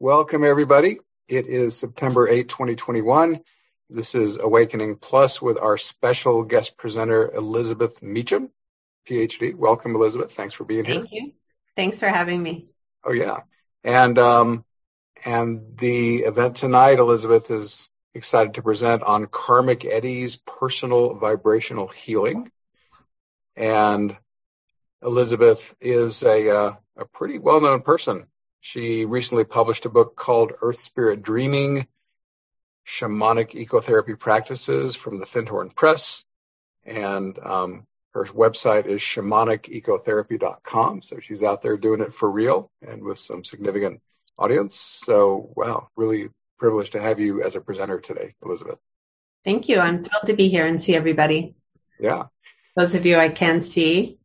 Welcome, everybody. It is September 8, 2021. This is Awakening Plus with our special guest presenter, Elizabeth Meacham, PhD. Welcome, Elizabeth. Thanks for being here. Thank you. Thanks for having me. Oh, yeah. And the event tonight, Elizabeth is excited to present on Karmic Eddies, personal vibrational healing. And Elizabeth is a pretty well-known person. She recently published a book called Earth Spirit Dreaming, Shamanic Ecotherapy Practices from the Findhorn Press. And her website is shamanicecotherapy.com. So she's out there doing it for real and with some significant audience. So, wow, really privileged to have you as a presenter today, Elizabeth. Thank you. I'm thrilled to be here and see everybody. Yeah. Those of you I can see.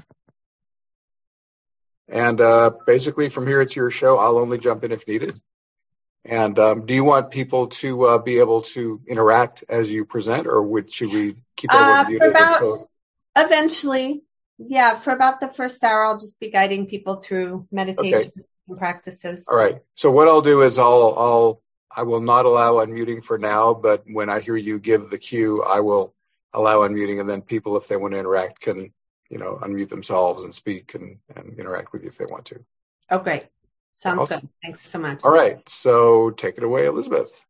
And basically from here, it's your show. I'll only jump in if needed. And do you want people to be able to interact as you present, or should we keep everyone muted? Eventually, yeah, for about the first hour, I'll just be guiding people through meditation and practices. All right. So what I'll do is I will not allow unmuting for now, but when I hear you give the cue, I will allow unmuting, and then people, if they want to interact, can unmute themselves and speak and interact with you if they want to. Oh, great. Sounds awesome. Good. Thanks so much. All right. So take it away, Elizabeth.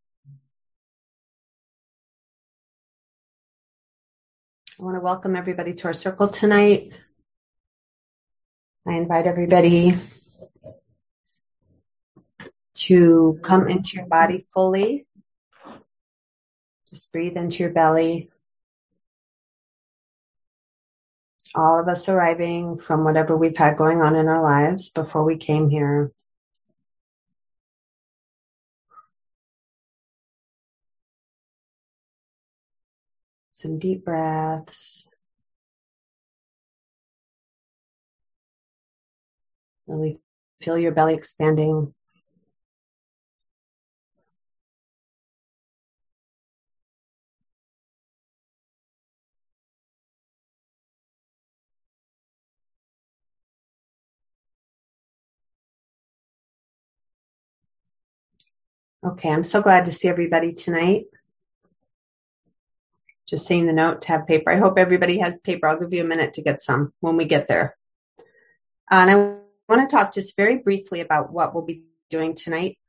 I want to welcome everybody to our circle tonight. I invite everybody to come into your body fully. Just breathe into your belly. All of us arriving from whatever we've had going on in our lives before we came here. Some deep breaths. Really feel your belly expanding. Okay, I'm so glad to see everybody tonight. Just saying the note to have paper. I hope everybody has paper. I'll give you a minute to get some when we get there. And I want to talk just very briefly about what we'll be doing tonight.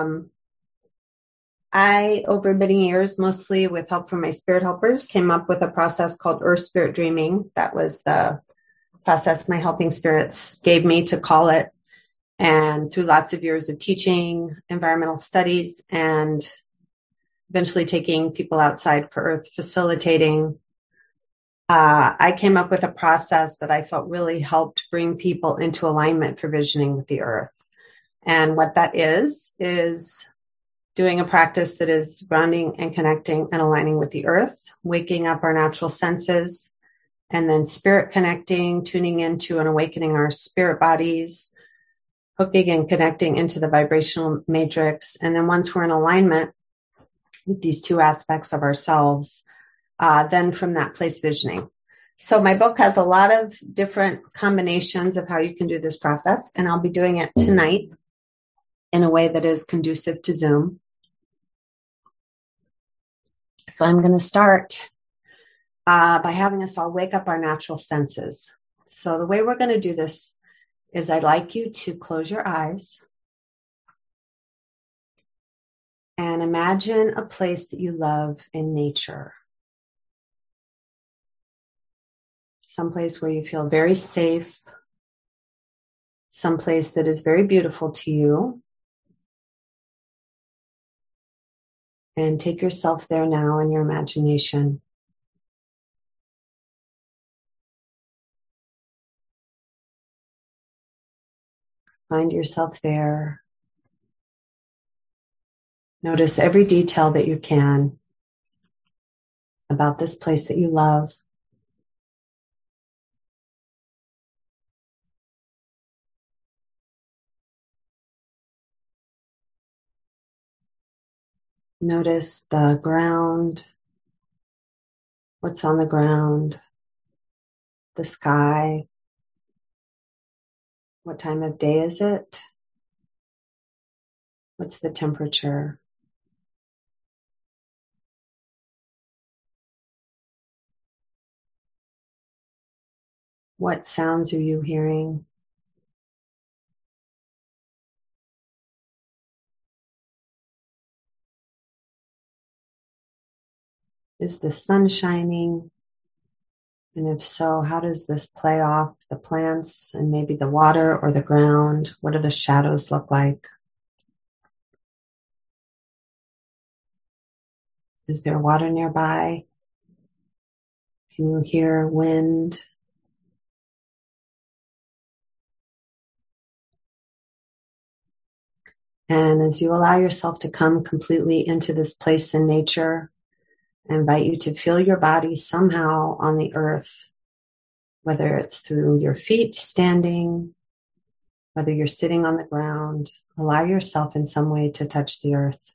I, over many years, mostly with help from my spirit helpers, came up with a process called Earth Spirit Dreaming. That was the process my helping spirits gave me to call it. And through lots of years of teaching environmental studies and eventually taking people outside for Earth facilitating, I came up with a process that I felt really helped bring people into alignment for visioning with the Earth. And what that is doing a practice that is grounding and connecting and aligning with the Earth, waking up our natural senses, and then spirit connecting, tuning into and awakening our spirit bodies, hooking and connecting into the vibrational matrix. And then once we're in alignment with these two aspects of ourselves, then from that place visioning. So my book has a lot of different combinations of how you can do this process, and I'll be doing it tonight in a way that is conducive to Zoom. So I'm going to start by having us all wake up our natural senses. So the way we're going to do this is I'd like you to close your eyes and imagine a place that you love in nature. Someplace where you feel very safe, someplace that is very beautiful to you. And take yourself there now in your imagination. Find yourself there. Notice every detail that you can about this place that you love. Notice the ground, what's on the ground, the sky. What time of day is it? What's the temperature? What sounds are you hearing? Is the sun shining? And if so, how does this play off the plants and maybe the water or the ground? What do the shadows look like? Is there water nearby? Can you hear wind? And as you allow yourself to come completely into this place in nature, I invite you to feel your body somehow on the earth, whether it's through your feet standing, whether you're sitting on the ground. Allow yourself in some way to touch the earth.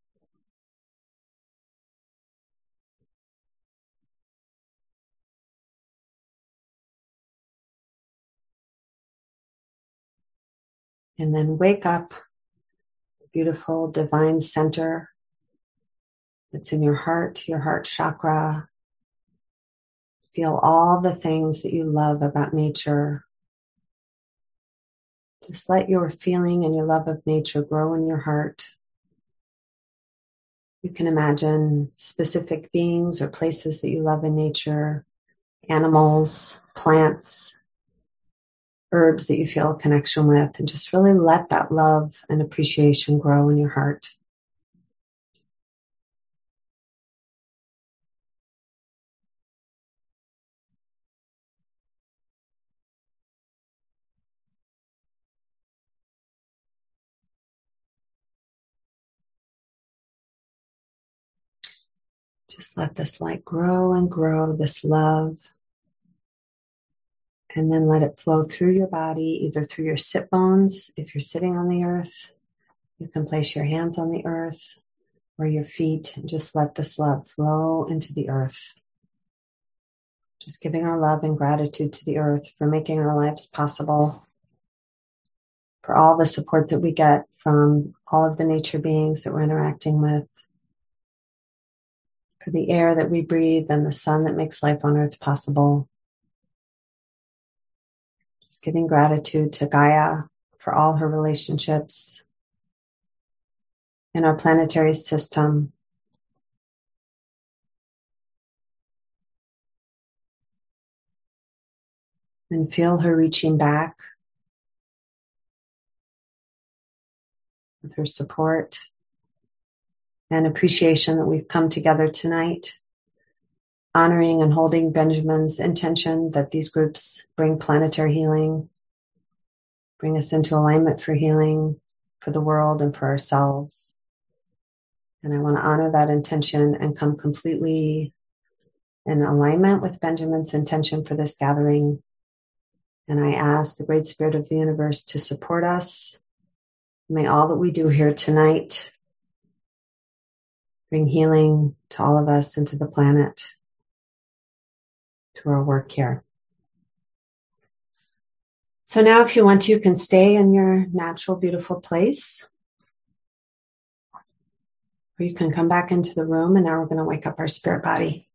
And then wake up, the beautiful divine center that's in your heart chakra. Feel all the things that you love about nature. Just let your feeling and your love of nature grow in your heart. You can imagine specific beings or places that you love in nature, animals, plants, herbs that you feel a connection with, and just really let that love and appreciation grow in your heart. Just let this light grow and grow, this love. And then let it flow through your body, either through your sit bones. If you're sitting on the earth, you can place your hands on the earth or your feet and just let this love flow into the earth. Just giving our love and gratitude to the earth for making our lives possible, for all the support that we get from all of the nature beings that we're interacting with, for the air that we breathe and the sun that makes life on earth possible. Just giving gratitude to Gaia for all her relationships in our planetary system. And feel her reaching back with her support and appreciation that we've come together tonight, honoring and holding Benjamin's intention that these groups bring planetary healing, bring us into alignment for healing for the world and for ourselves. And I want to honor that intention and come completely in alignment with Benjamin's intention for this gathering. And I ask the Great Spirit of the universe to support us. May all that we do here tonight bring healing to all of us and to the planet, to our work here. So now if you want to, you can stay in your natural, beautiful place. Or you can come back into the room, and now we're going to wake up our spirit body.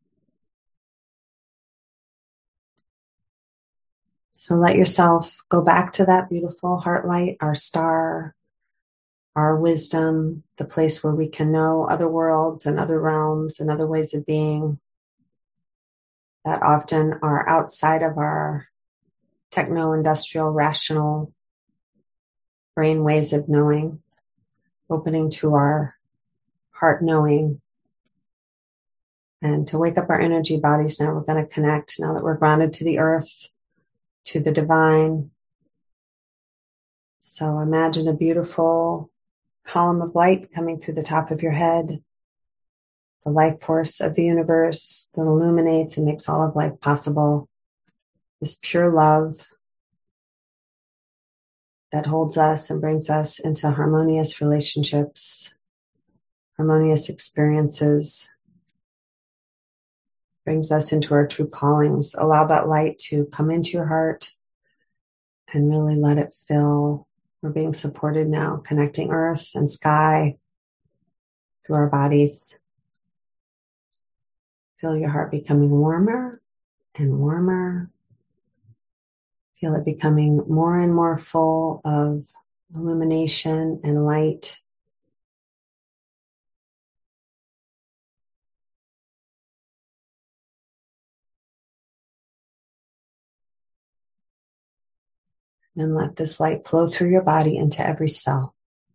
So let yourself go back to that beautiful heart light, our star, our wisdom, the place where we can know other worlds and other realms and other ways of being that often are outside of our techno-industrial, rational brain ways of knowing, opening to our heart knowing. And to wake up our energy bodies now, we're going to connect, now that we're grounded to the earth, to the divine. So imagine a beautiful column of light coming through the top of your head, the life force of the universe that illuminates and makes all of life possible. This pure love that holds us and brings us into harmonious relationships, harmonious experiences, brings us into our true callings. Allow that light to come into your heart and really let it fill We're being supported now, connecting earth and sky through our bodies. Feel your heart becoming warmer and warmer. Feel it becoming more and more full of illumination and light. And let this light flow through your body into every cell.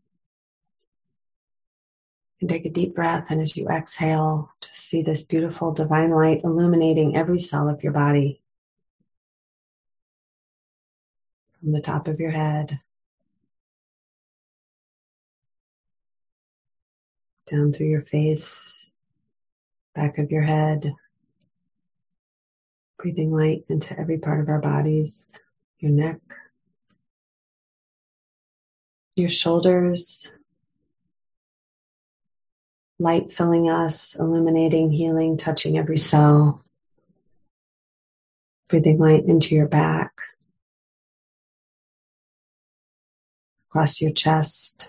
And take a deep breath, and as you exhale, just see this beautiful divine light illuminating every cell of your body. From the top of your head, down through your face, back of your head, breathing light into every part of our bodies, your neck, your shoulders, light filling us, illuminating, healing, touching every cell. Breathing light into your back, across your chest.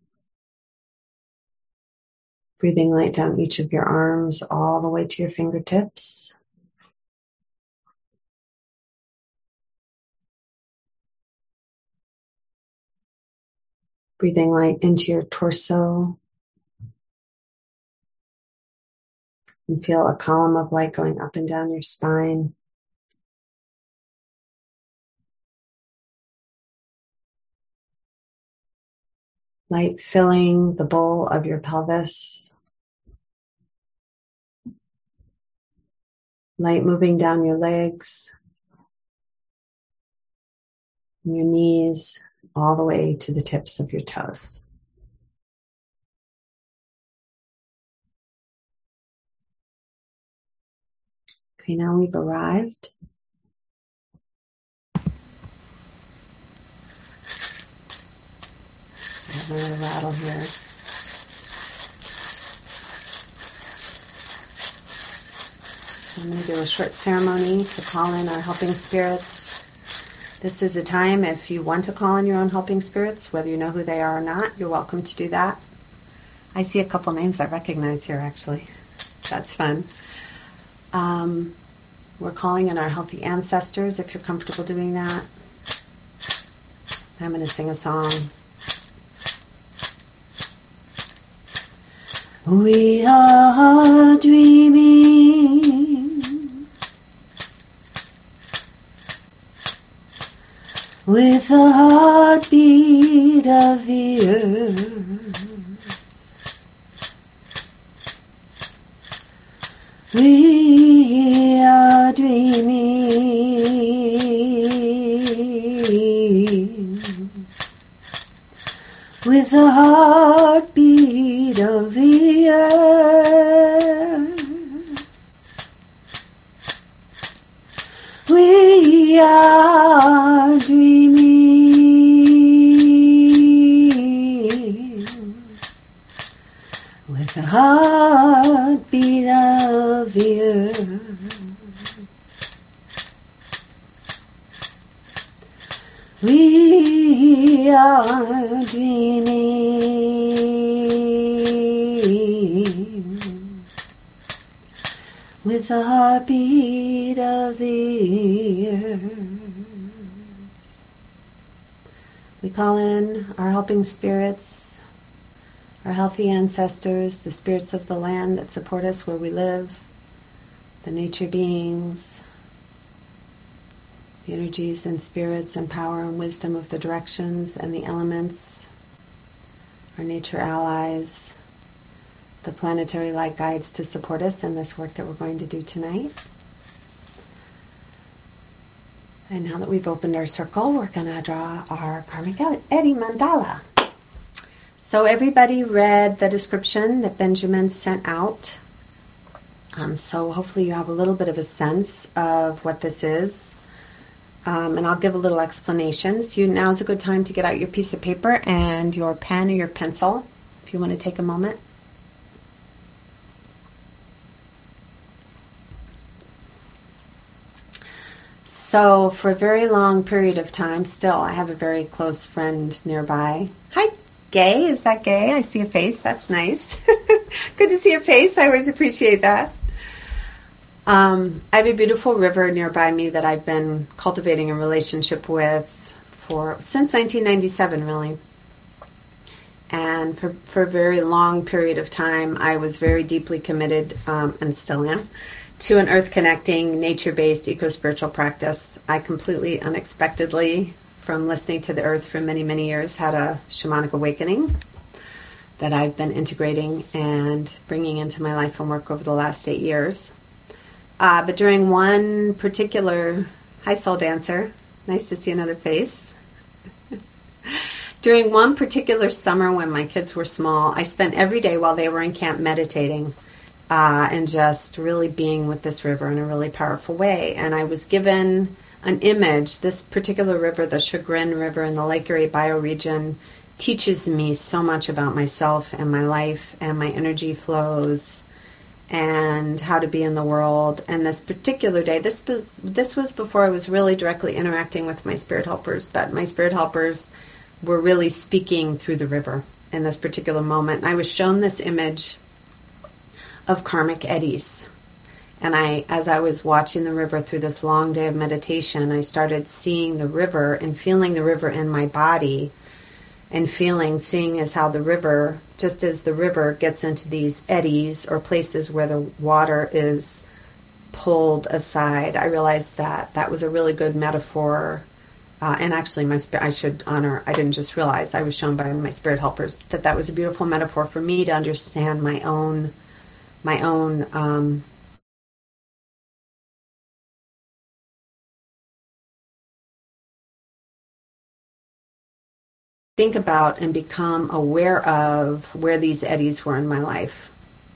Breathing light down each of your arms, all the way to your fingertips. Breathing light into your torso. And feel a column of light going up and down your spine. Light filling the bowl of your pelvis. Light moving down your legs, and your knees, all the way to the tips of your toes. Okay, now we've arrived. I have another rattle here. So I'm going to do a short ceremony to call in our helping spirits. This is a time, if you want to call in your own helping spirits, whether you know who they are or not, you're welcome to do that. I see a couple names I recognize here, actually. That's fun. We're calling in our healthy ancestors, if you're comfortable doing that. I'm going to sing a song. We are dreaming with the heartbeat of the earth. We are dreaming with the heartbeat of the earth. We are dreaming with the heartbeat of the earth. We are dreaming with the heartbeat of the earth. We call in our helping spirits, our healthy ancestors, the spirits of the land that support us where we live, the nature beings, the energies and spirits and power and wisdom of the directions and the elements, our nature allies, the planetary light guides to support us in this work that we're going to do tonight. And now that we've opened our circle, we're going to draw our Karmic Eddy mandala. So everybody read the description that Benjamin sent out. So hopefully you have a little bit of a sense of what this is. And I'll give a little explanation. So now's a good time to get out your piece of paper and your pen or your pencil, if you want to take a moment. So for a very long period of time, still, I have a very close friend nearby. Hi, Gay. Is that Gay? I see a face. That's nice. Good to see a face. I always appreciate that. I have a beautiful river nearby me that I've been cultivating a relationship with since 1997, really. And for a very long period of time, I was very deeply committed, and still am, to an earth-connecting, nature-based, eco-spiritual practice. I completely unexpectedly, from listening to the earth for many, many years, had a shamanic awakening that I've been integrating and bringing into my life and work over the last 8 years. But during one particular, hi soul dancer, nice to see another face. During one particular summer when my kids were small, I spent every day while they were in camp meditating and just really being with this river in a really powerful way. And I was given an image. This particular river, the Chagrin River in the Lake Erie bioregion, teaches me so much about myself and my life and my energy flows and how to be in the world. And this particular day, this was before I was really directly interacting with my spirit helpers, but my spirit helpers were really speaking through the river in this particular moment. I was shown this image of karmic eddies. And as I was watching the river through this long day of meditation, I started seeing the river and feeling the river in my body and seeing as how the river, just as the river gets into these eddies or places where the water is pulled aside, I realized that was a really good metaphor. And actually, I didn't just realize, I was shown by my spirit helpers that was a beautiful metaphor for me to understand my own think about and become aware of where these eddies were in my life.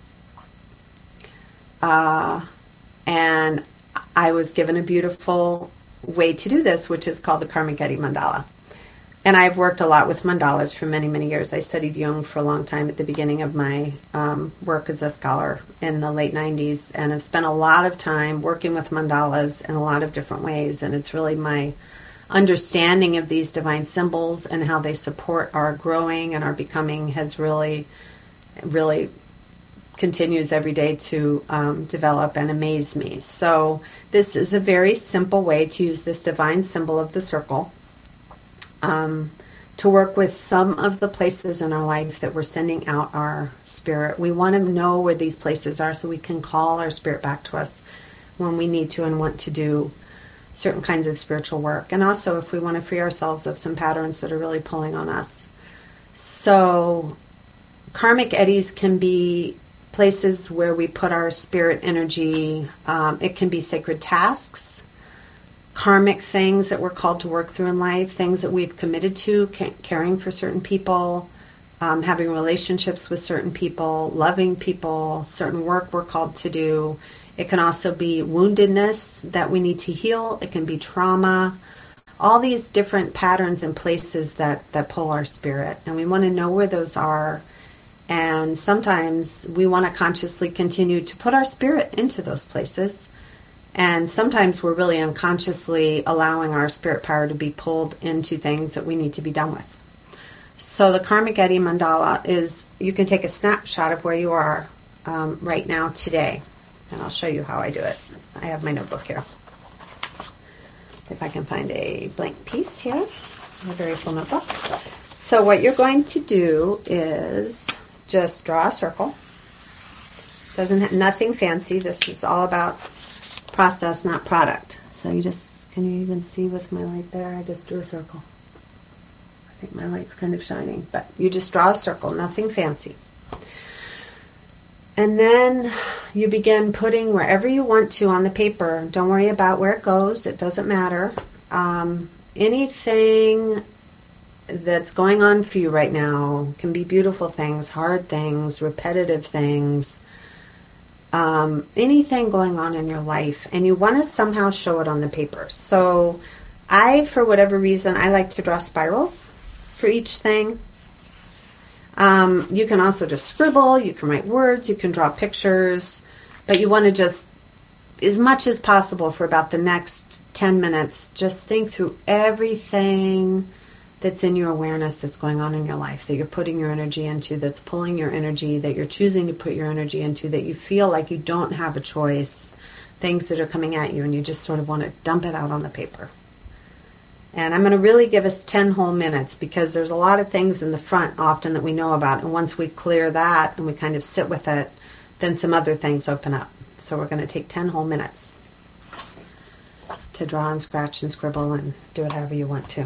And I was given a beautiful way to do this, which is called the Karmic Eddy Mandala. And I've worked a lot with mandalas for many, many years. I studied Jung for a long time at the beginning of my work as a scholar in the late 90s, and I've spent a lot of time working with mandalas in a lot of different ways, and it's really my understanding of these divine symbols and how they support our growing and our becoming has really, really continues every day to develop and amaze me. So this is a very simple way to use this divine symbol of the circle to work with some of the places in our life that we're sending out our spirit. We want to know where these places are so we can call our spirit back to us when we need to and want to do certain kinds of spiritual work. And also if we want to free ourselves of some patterns that are really pulling on us. So karmic eddies can be places where we put our spirit energy. It can be sacred tasks, karmic things that we're called to work through in life, things that we've committed to, caring for certain people, having relationships with certain people, loving people, certain work we're called to do. It can also be woundedness that we need to heal. It can be trauma. All these different patterns and places that pull our spirit. And we want to know where those are. And sometimes we want to consciously continue to put our spirit into those places. And sometimes we're really unconsciously allowing our spirit power to be pulled into things that we need to be done with. So the Karmic Eddy Mandala is, you can take a snapshot of where you are right now today. And I'll show you how I do it. I have my notebook here. If I can find a blank piece here. A very full notebook. So what you're going to do is just draw a circle. Doesn't have nothing fancy. This is all about process, not product. So can you even see with my light there? I just drew a circle. I think my light's kind of shining, but you just draw a circle, nothing fancy. And then you begin putting wherever you want to on the paper. Don't worry about where it goes. It doesn't matter. Anything that's going on for you right now can be beautiful things, hard things, repetitive things, anything going on in your life. And you want to somehow show it on the paper. So for whatever reason, I like to draw spirals for each thing. You can also just scribble, you can write words, you can draw pictures, but you want to just, as much as possible for about the next 10 minutes, just think through everything that's in your awareness that's going on in your life, that you're putting your energy into, that's pulling your energy, that you're choosing to put your energy into, that you feel like you don't have a choice, things that are coming at you, and you just sort of want to dump it out on the paper. And I'm going to really give us 10 whole minutes, because there's a lot of things in the front often that we know about. And once we clear that and we kind of sit with it, then some other things open up. So we're going to take 10 whole minutes to draw and scratch and scribble and do it however you want to.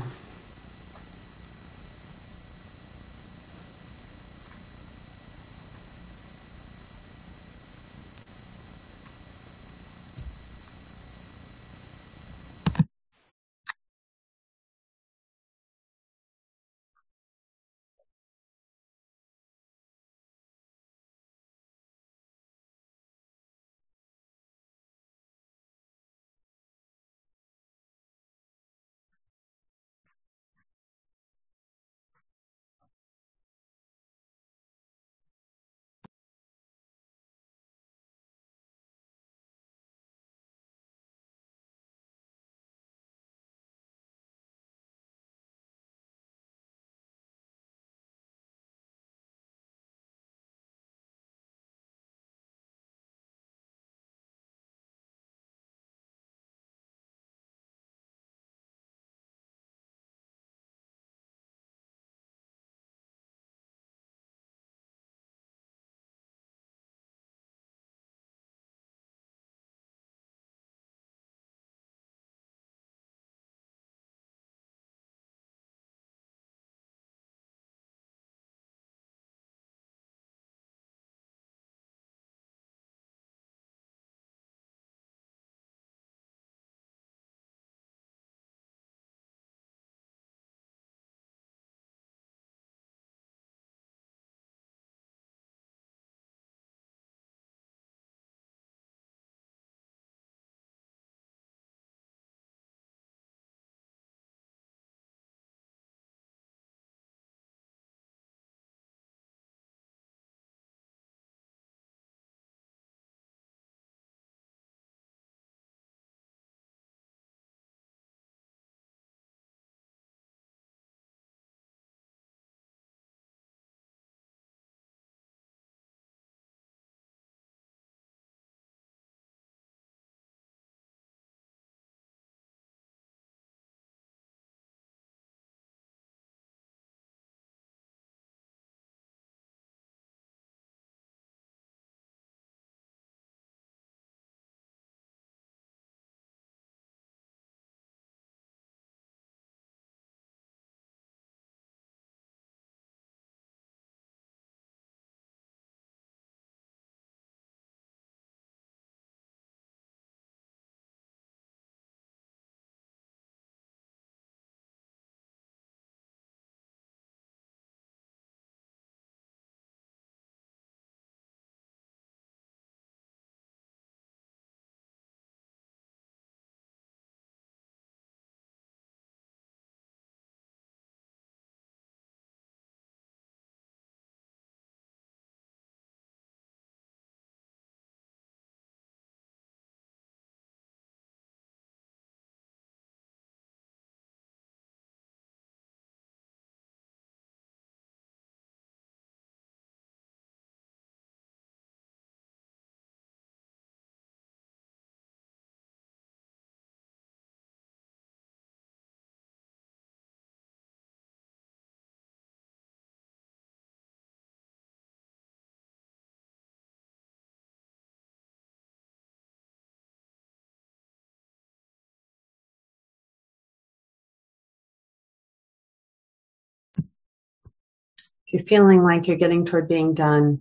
If you're feeling like you're getting toward being done,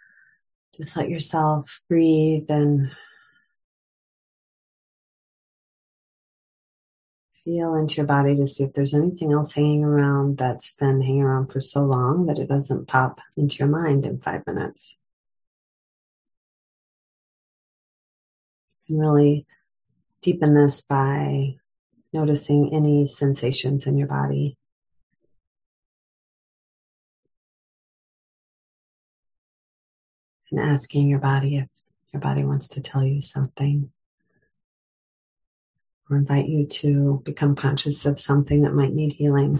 just let yourself breathe and feel into your body to see if there's anything else hanging around that's been hanging around for so long that it doesn't pop into your mind in 5 minutes. You can really deepen this by noticing any sensations in your body. And asking your body if your body wants to tell you something. or invite you to become conscious of something that might need healing.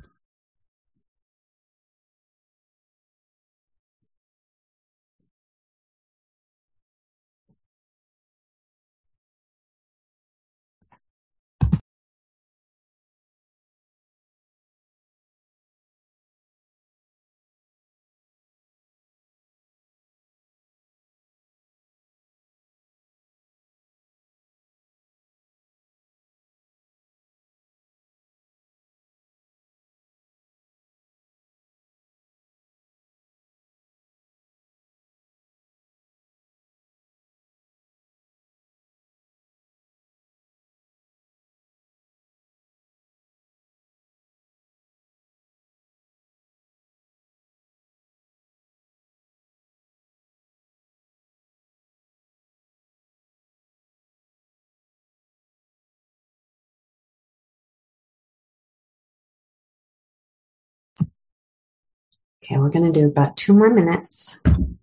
Okay, we're going to do about 2 more minutes.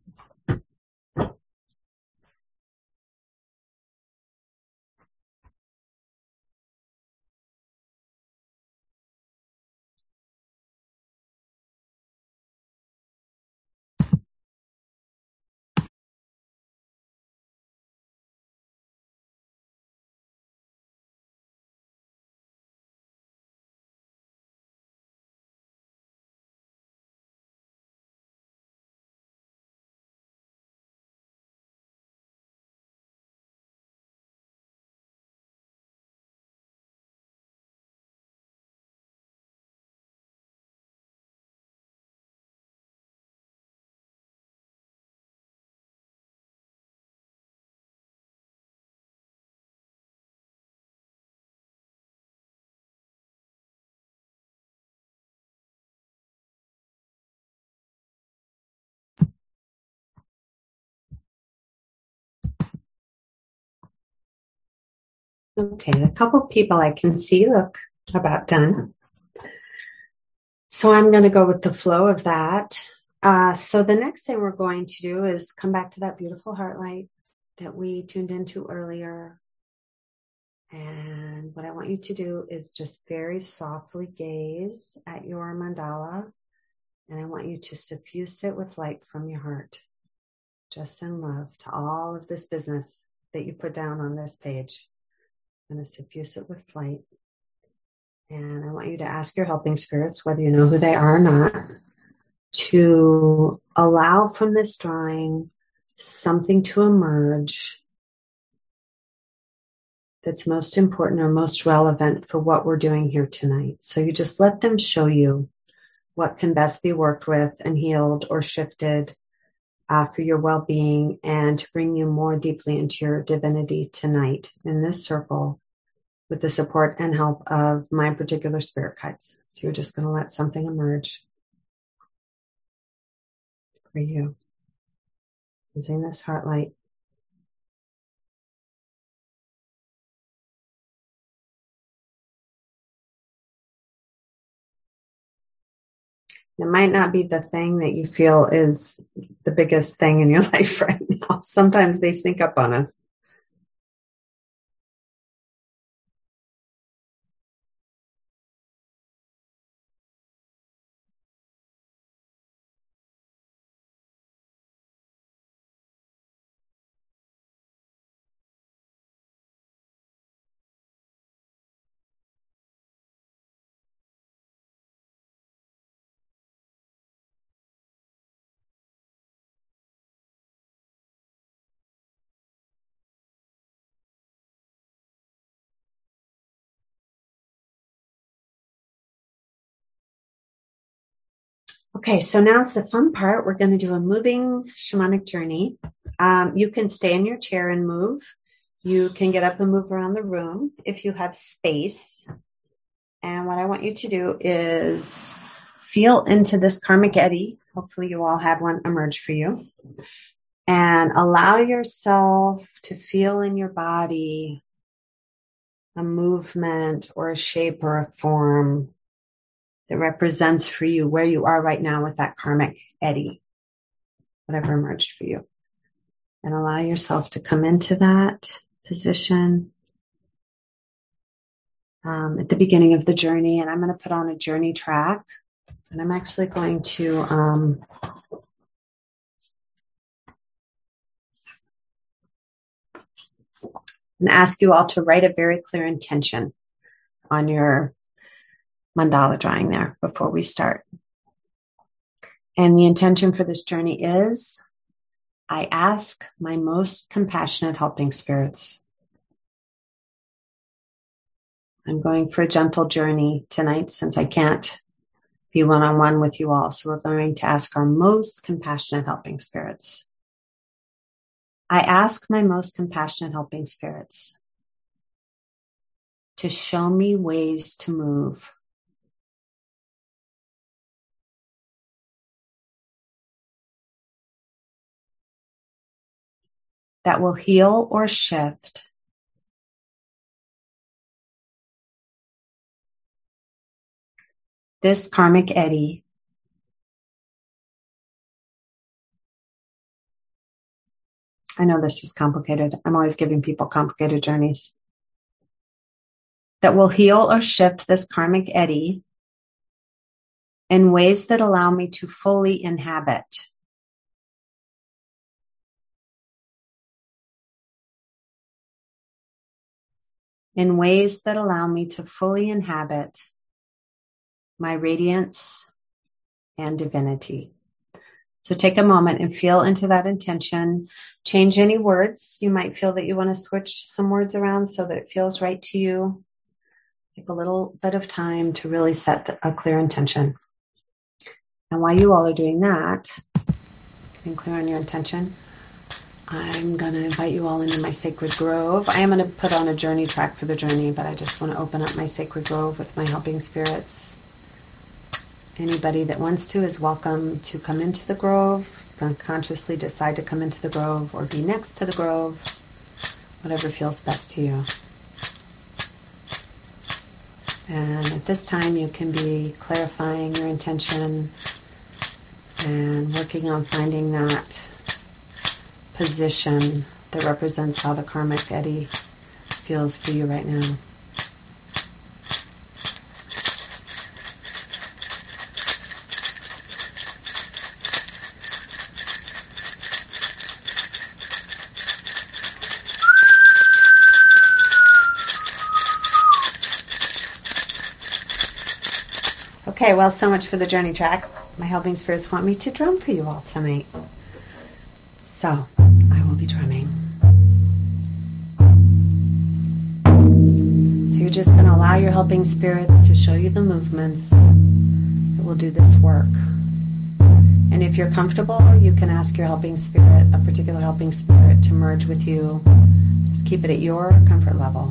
Okay, a couple people I can see look about done. So I'm going to go with the flow of that. So the next thing we're going to do is come back to that beautiful heart light that we tuned into earlier. And what I want you to do is just very softly gaze at your mandala. And I want you to suffuse it with light from your heart. Just in love to all of this business that you put down on this page. I'm going to suffuse it with light. And I want you to ask your helping spirits, whether you know who they are or not, to allow from this drawing something to emerge that's most important or most relevant for what we're doing here tonight. So you just let them show you what can best be worked with and healed or shifted for your well-being and to bring you more deeply into your divinity tonight in this circle with the support and help of my particular spirit guides. So you're just going to let something emerge for you. Using this heart light. It might not be the thing that you feel is the biggest thing in your life right now. Sometimes they sneak up on us. Okay, so now it's the fun part. We're going to do a moving shamanic journey. You can stay in your chair and move. You can get up and move around the room if you have space. And what I want you to do is feel into this karmic eddy. Hopefully you all had one emerge for you. And allow yourself to feel in your body a movement or a shape or a form that represents for you where you are right now with that karmic eddy, whatever emerged for you. And allow yourself to come into that position at the beginning of the journey, and I'm going to put on a journey track, and I'm actually going to and ask you all to write a very clear intention on your mandala drawing there before we start. And the intention for this journey is, I ask my most compassionate helping spirits. I'm going for a gentle journey tonight since I can't be one-on-one with you all. So we're going to ask our most compassionate helping spirits. I ask my most compassionate helping spirits to show me ways to move that will heal or shift this karmic eddy I know this is complicated. I'm always giving people complicated journeys. That will heal or shift this karmic eddy in ways that allow me to fully inhabit my radiance and divinity. So take a moment and feel into that intention. Change any words. You might feel that you want to switch some words around so that it feels right to you. Take a little bit of time to really set a clear intention. And while you all are doing that, getting clear on your intention, I'm going to invite you all into my sacred grove. I am going to put on a journey track for the journey, but I just want to open up my sacred grove with my helping spirits. Anybody that wants to is welcome to come into the grove, consciously decide to come into the grove or be next to the grove, whatever feels best to you. And at this time, you can be clarifying your intention and working on finding that position that represents how the karmic eddy feels for you right now. Okay, well, so much for the journey track. My helping spirits want me to drum for you all tonight. So, I will be drumming. So you're just going to allow your helping spirits to show you the movements that will do this work. And if you're comfortable, you can ask your helping spirit, a particular helping spirit, to merge with you. Just keep it at your comfort level.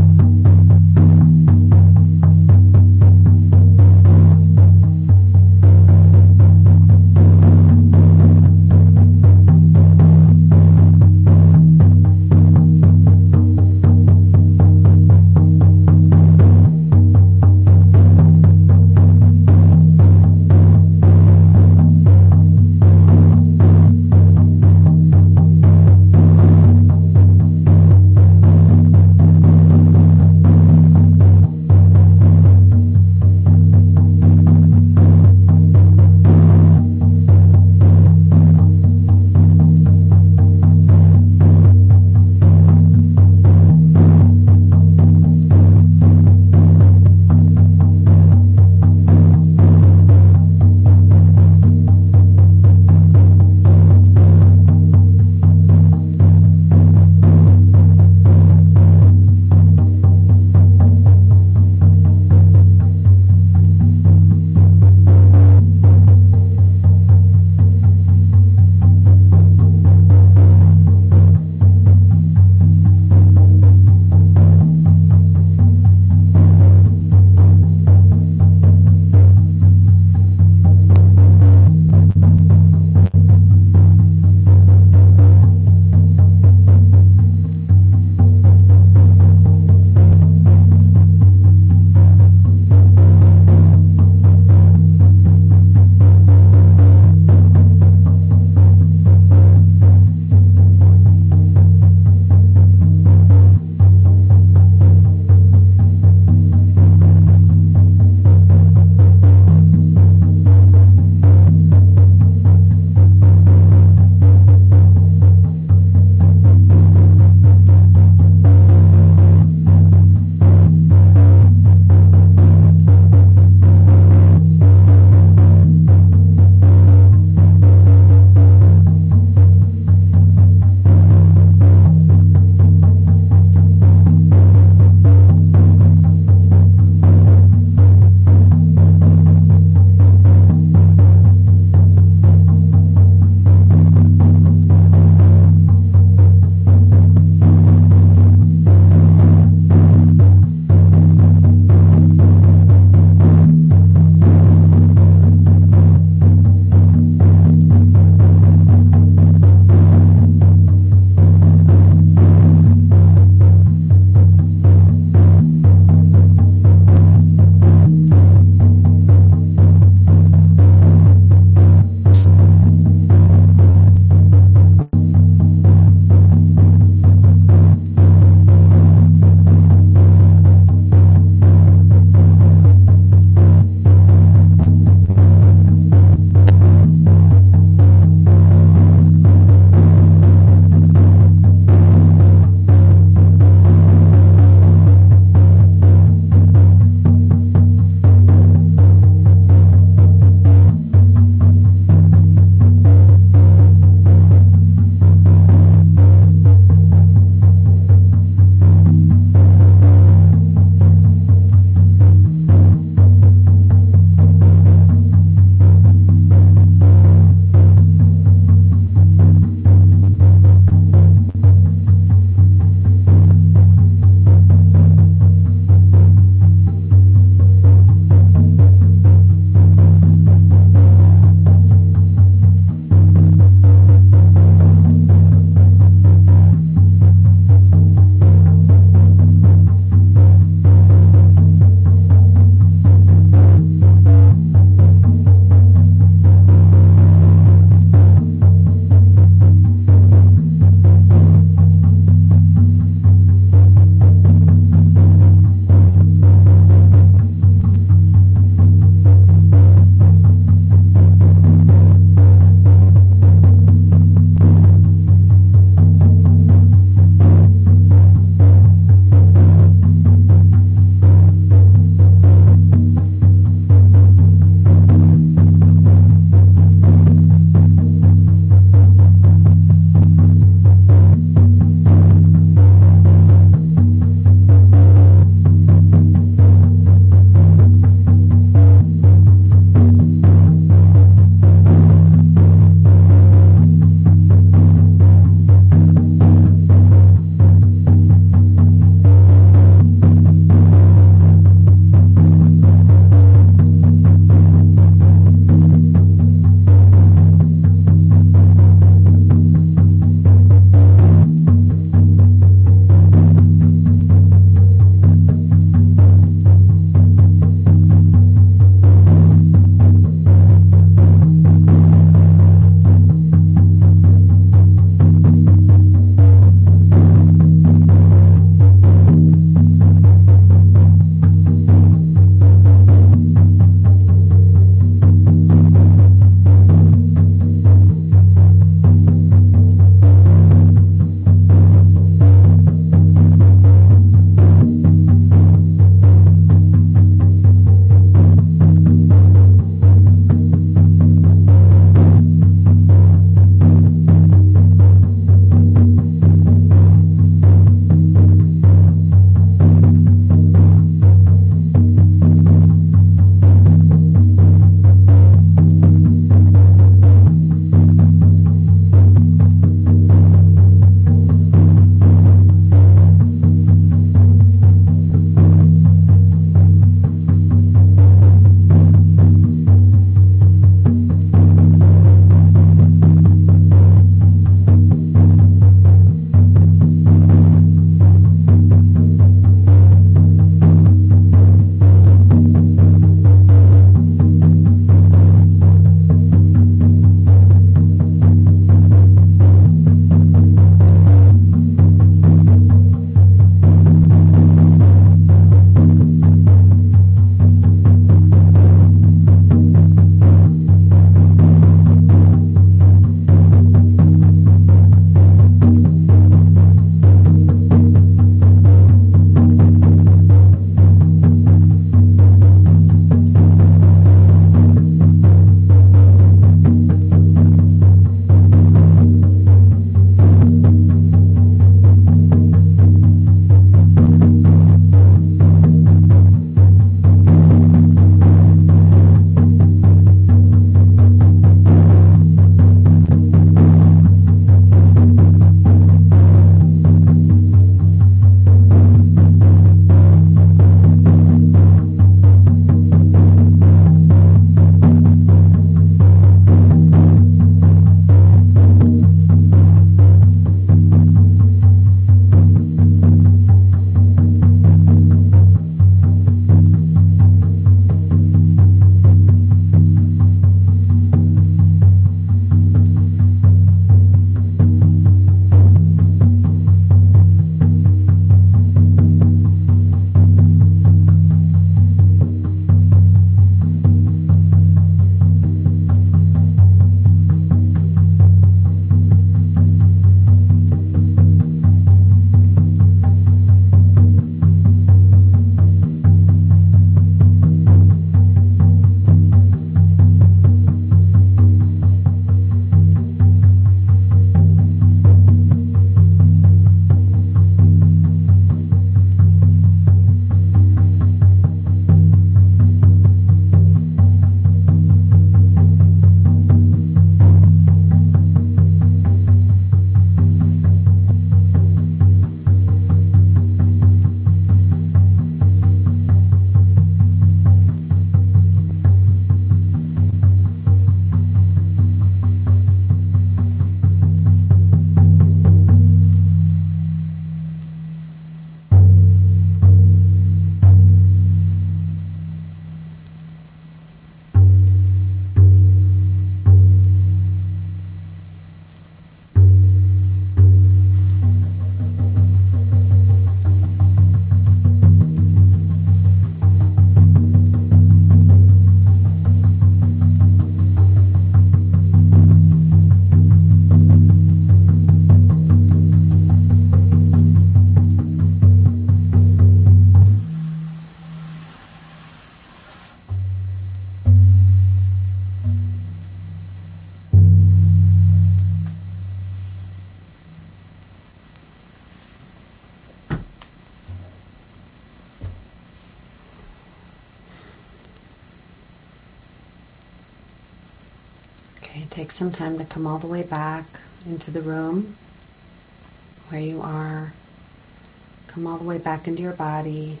And take some time to come all the way back into the room where you are. Come all the way back into your body.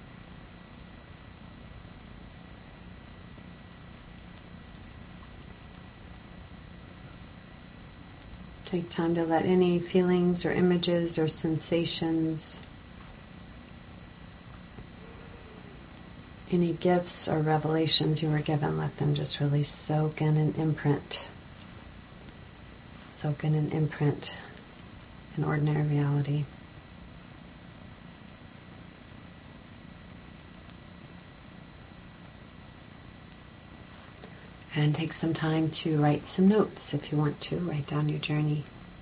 Take time to let any feelings or images or sensations, any gifts or revelations you were given, let them just really soak in and imprint. Soak in and imprint in ordinary reality. And take some time to write some notes if you want to. Write down your journey.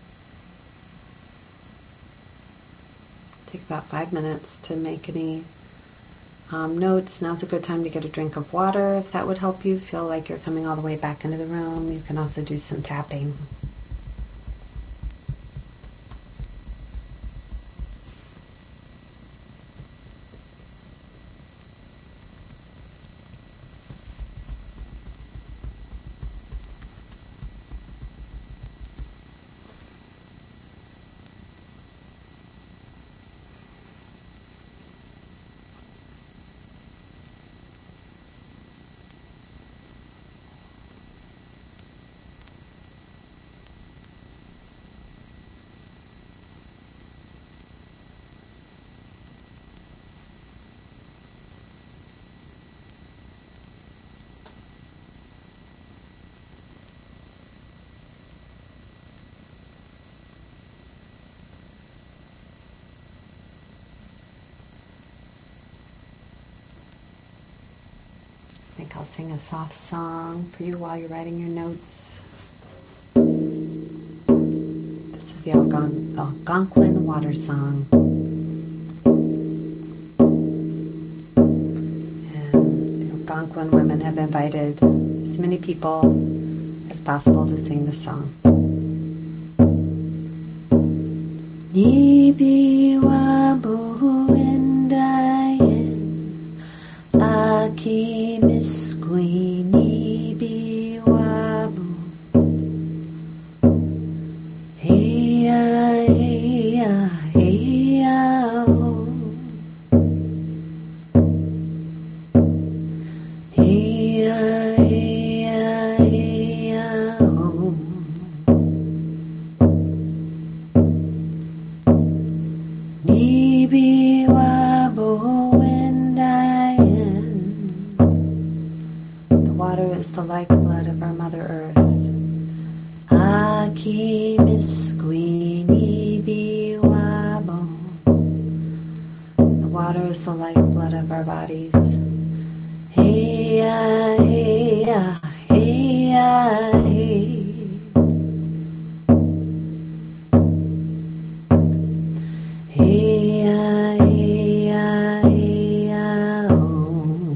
Take about 5 minutes to make any notes. Now's a good time to get a drink of water if that would help you feel like you're coming all the way back into the room. You can also do some tapping. I think I'll sing a soft song for you while you're writing your notes. This is the Algonquin Water Song. And the Algonquin women have invited as many people as possible to sing this song. Nibi wabu endayen aki misqueenie be wabu. Hey hey hey oh. Hey hey hey oh. Nibi wabo endayen. The water is the lifeblood of our Mother Earth. Aki misqueenie be wabo. The water is the lifeblood of our bodies. Hey hey hey hey. Hey hey hey oh.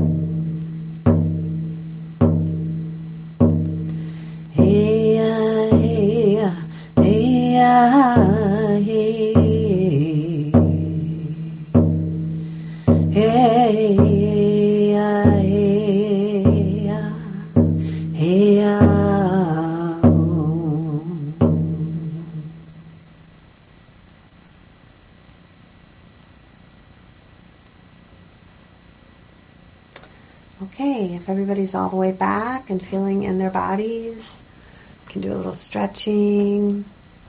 Hey hey hey hey. Hey hey oh. Okay, if everybody's all the way back and feeling in their bodies, you can do a little stretching.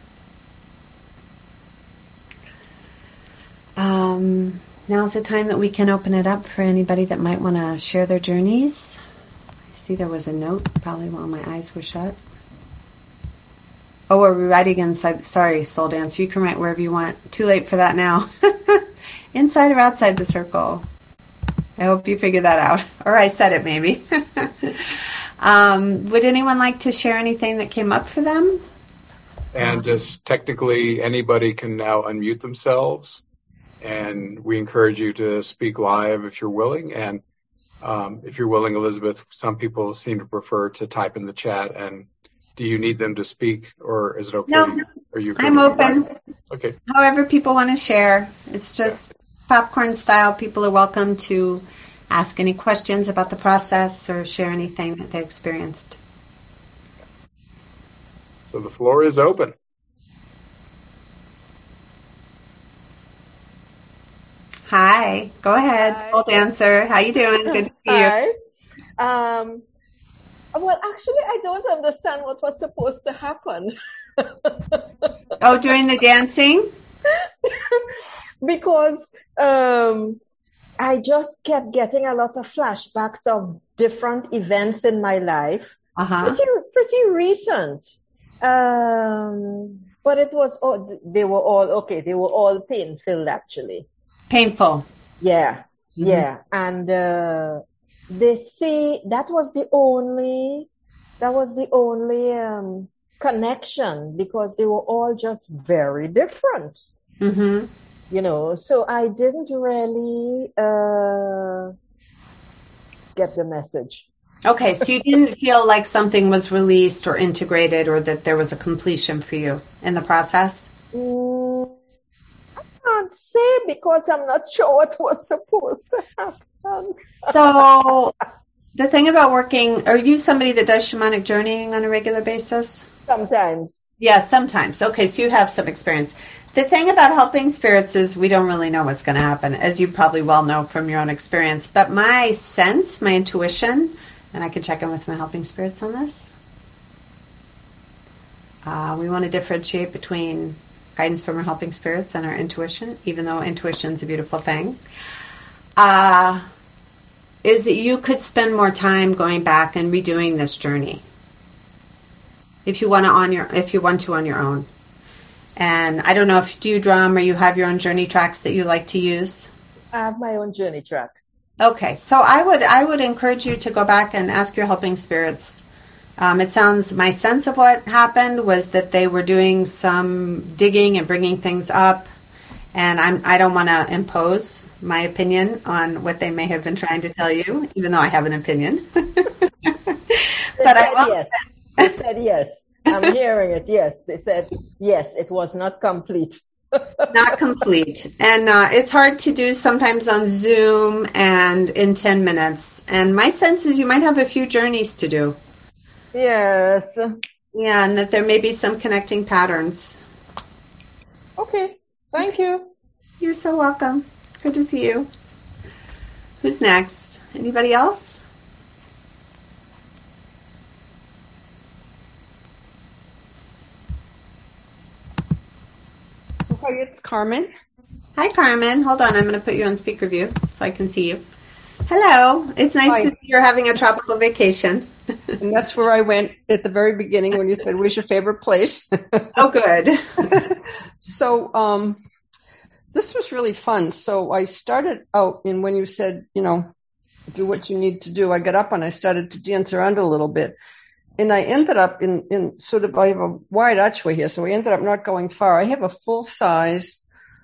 Now's the time that we can open it up for anybody that might want to share their journeys. I see there was a note, probably while my eyes were shut. Oh, are we writing inside? Sorry, Soul Dancer, you can write wherever you want. Too late for that now. Inside or outside the circle? I hope you figured that out. Or I said it maybe. Would anyone like to share anything that came up for them? And just technically, anybody can now unmute themselves. And we encourage you to speak live if you're willing. And if you're willing, Elizabeth, some people seem to prefer to type in the chat. And do you need them to speak, or is it okay? No, Are you I'm open. Okay. However people want to share. It's just popcorn style. People are welcome to ask any questions about the process or share anything that they experienced. So the floor is open. Hi, go ahead, soul dancer. How you doing? Good to see you. Hi. Well, actually, I don't understand what was supposed to happen. Oh, during the dancing? Because I just kept getting a lot of flashbacks of different events in my life. Pretty recent. But it was they were all okay. They were all pain-filled, actually. Painful. Yeah. Yeah. And they say that was the only connection, because they were all just very different. Mm-hmm. You know, so I didn't really get the message. Okay, so you didn't feel like something was released or integrated, or that there was a completion for you in the process? I can't say, because I'm not sure what was supposed to happen. So the thing about working, are you somebody that does shamanic journeying on a regular basis? Sometimes. Yeah, sometimes. Okay, so you have some experience. The thing about helping spirits is we don't really know what's going to happen, as you probably well know from your own experience. But my sense, my intuition, and I can check in with my helping spirits on this. We want to differentiate between guidance from our helping spirits and our intuition, even though intuition is a beautiful thing. Is that you could spend more time going back and redoing this journey if you want to on your own. And I don't know if do you drum or you have your own journey tracks that you like to use? I have my own journey tracks. Okay, so I would encourage you to go back and ask your helping spirits. It sounds, my sense of what happened was that they were doing some digging and bringing things up, and I don't want to impose my opinion on what they may have been trying to tell you, even though I have an opinion. But I will yes. They said yes. I'm hearing it. Yes, they said yes. It was not complete. Not complete. And it's hard to do sometimes on Zoom and in 10 minutes. And my sense is you might have a few journeys to do. Yes. Yeah, and that there may be some connecting patterns. Okay. Thank you. You're so welcome. Good to see you. Who's next? Anybody else? Hi, it's Carmen. Hi, Carmen. Hold on. I'm going to put you on speaker view so I can see you. Hello. It's nice to see you're having a tropical vacation. And that's where I went at the very beginning when you said, where's your favorite place? Oh, good. So this was really fun. So I started out, and when you said, do what you need to do, I got up and I started to dance around a little bit. And I ended up in sort of, I have a wide archway here, so I ended up not going far. I have a full-size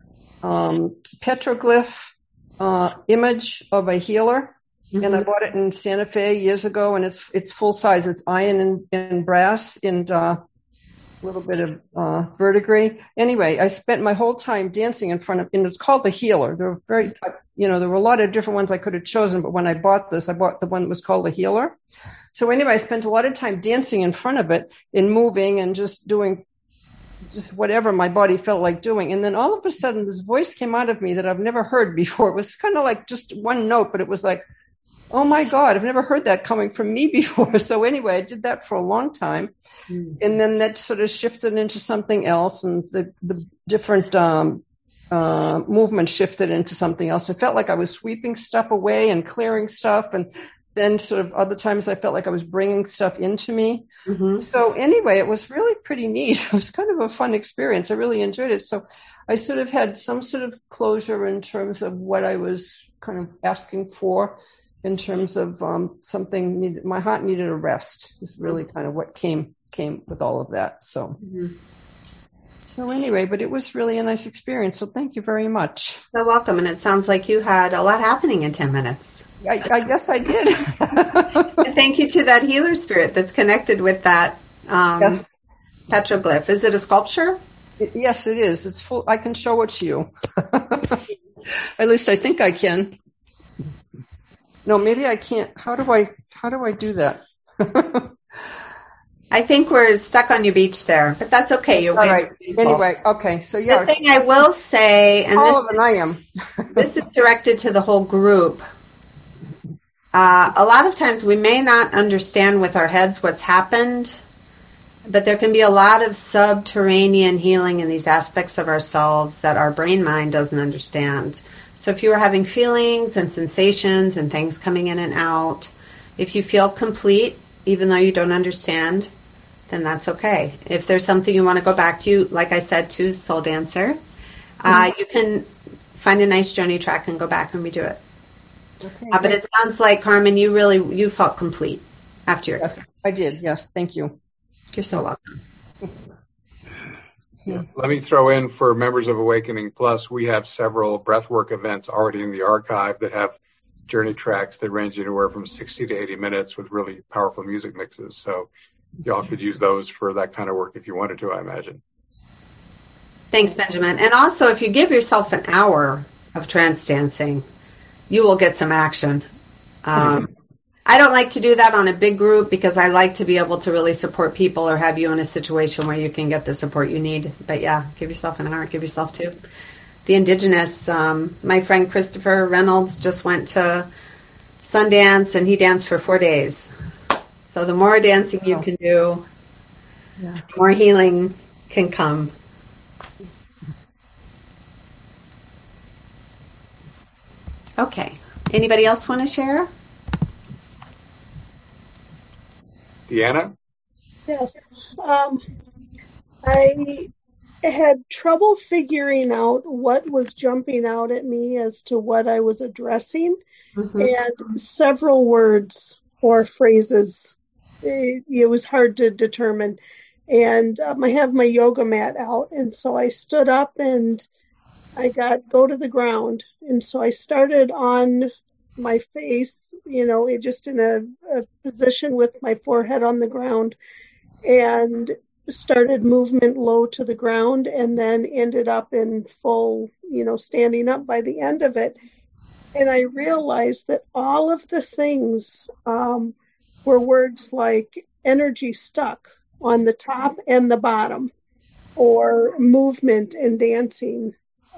petroglyph image of a healer, and I bought it in Santa Fe years ago, and it's full-size. It's iron and brass and a little bit of verdigris. Anyway, I spent my whole time dancing in front of, and it's called the Healer. There were there were a lot of different ones I could have chosen, but when I bought this, I bought the one that was called the Healer. So anyway, I spent a lot of time dancing in front of it and moving and just doing just whatever my body felt like doing. And then all of a sudden, this voice came out of me that I've never heard before. It was kind of like just one note, but it was like, oh my God, I've never heard that coming from me before. So anyway, I did that for a long time. And then that sort of shifted into something else, and the different movement shifted into something else. I felt like I was sweeping stuff away and clearing stuff, and then sort of other times I felt like I was bringing stuff into me. So anyway, it was really pretty neat. It was kind of a fun experience. I really enjoyed it. So I sort of had some sort of closure in terms of what I was kind of asking for, in terms of something needed. My heart needed a rest is really kind of what came with all of that. So So anyway, but it was really a nice experience. So thank you very much. You're welcome. And it sounds like you had a lot happening in 10 minutes. I guess I did. And thank you to that healer spirit that's connected with that Yes. petroglyph. Is it a sculpture? Yes, it is. It's full. I can show it to you. At least I think I can. No, maybe I can't. How do I do that? I think we're stuck on your beach there, but that's okay. You're all right. Anyway, okay. So yeah. The thing I will say, and this is directed to the whole group. A lot of times we may not understand with our heads what's happened, but there can be a lot of subterranean healing in these aspects of ourselves that our brain mind doesn't understand. So if you are having feelings and sensations and things coming in and out, if you feel complete, even though you don't understand, then that's okay. If there's something you want to go back to, like I said, to Soul Dancer, you can find a nice journey track and go back and redo it. Okay, but it sounds like, Carmen, you felt complete after your experience. I did, yes. Thank you. You're so welcome. Yeah. Let me throw in, for members of Awakening Plus, we have several breathwork events already in the archive that have journey tracks that range anywhere from 60 to 80 minutes with really powerful music mixes. So y'all could use those for that kind of work if you wanted to, I imagine. Thanks, Benjamin. And also, if you give yourself an hour of trance dancing, you will get some action. I don't like to do that on a big group because I like to be able to really support people or have you in a situation where you can get the support you need. But yeah, give yourself an hour, give yourself two. The Indigenous, my friend Christopher Reynolds just went to Sundance and he danced for 4 days. So the more dancing you can do, the more healing can come. Okay. Anybody else want to share? Deanna? Yes. I had trouble figuring out what was jumping out at me as to what I was addressing, and several words or phrases. It was hard to determine. And I have my yoga mat out, and so I stood up and I go to the ground. And so I started on my face, just in a position with my forehead on the ground, and started movement low to the ground, and then ended up in full, standing up by the end of it. And I realized that all of the things were words like energy stuck on the top and the bottom, or movement and dancing,